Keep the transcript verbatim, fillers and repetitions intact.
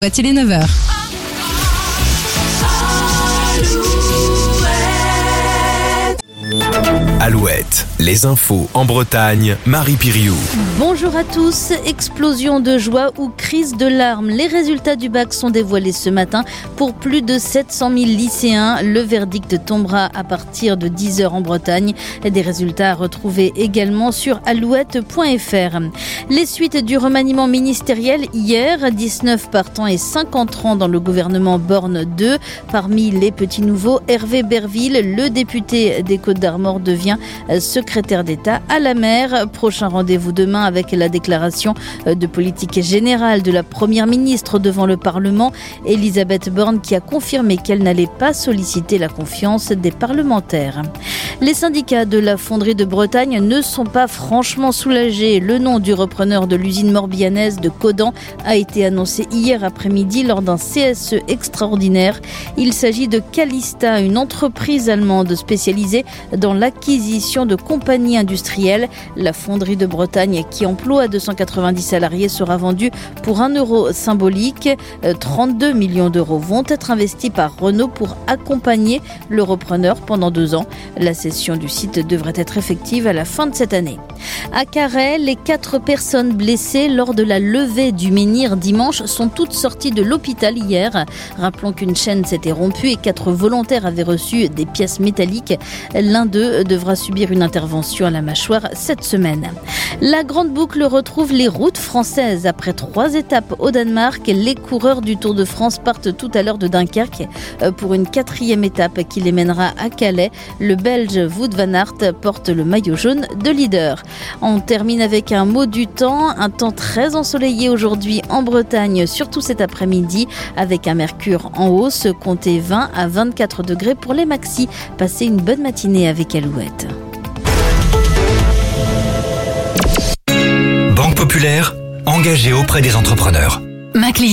Il est neuf heures. Alouette, les infos en Bretagne, Marie Piriou. Bonjour à tous. Explosion de joie ou crise de larmes. Les résultats du bac sont dévoilés ce matin pour plus de sept cent mille lycéens. Le verdict tombera à partir de dix heures en Bretagne. Des résultats à retrouver également sur alouette point f r. Les suites du remaniement ministériel hier, dix-neuf partants et cinquante rangs dans le gouvernement Borne deux. Parmi les petits nouveaux, Hervé Berville, le député des Côtes-d'Armor, devient secrétaire d'État à la mer. Prochain rendez-vous demain avec la déclaration de politique générale de la première ministre devant le Parlement. Elisabeth Borne qui a confirmé qu'elle n'allait pas solliciter la confiance des parlementaires. Les syndicats de la fonderie de Bretagne ne sont pas franchement soulagés. Le nom du repreneur de l'usine morbihanaise de Codan a été annoncé hier après-midi lors d'un C S E extraordinaire. Il s'agit de Calista, une entreprise allemande spécialisée dans l'acquisition de compagnies industrielles. La fonderie de Bretagne, qui emploie deux cent quatre-vingt-dix salariés, sera vendue pour un euro symbolique. trente-deux millions d'euros vont être investis par Renault pour accompagner le repreneur pendant deux ans. La cession du site devrait être effective à la fin de cette année. À Carhaix, les quatre personnes blessées lors de la levée du menhir dimanche sont toutes sorties de l'hôpital hier. Rappelons qu'une chaîne s'était rompue et quatre volontaires avaient reçu des pièces métalliques. L'un d'eux devra subir une intervention à la mâchoire cette semaine. La Grande Boucle retrouve les routes françaises. Après trois étapes au Danemark, les coureurs du Tour de France partent tout à l'heure de Dunkerque pour une quatrième étape qui les mènera à Calais. Le Belge Wout van Aert porte le maillot jaune de leader. On termine avec un mot du temps. Un temps très ensoleillé aujourd'hui en Bretagne, surtout cet après-midi, avec un mercure en hausse. Comptez vingt à vingt-quatre degrés pour les maxis. Passez une bonne matinée avec Alouette. Banque Populaire, engagée auprès des entrepreneurs. Ma cliente.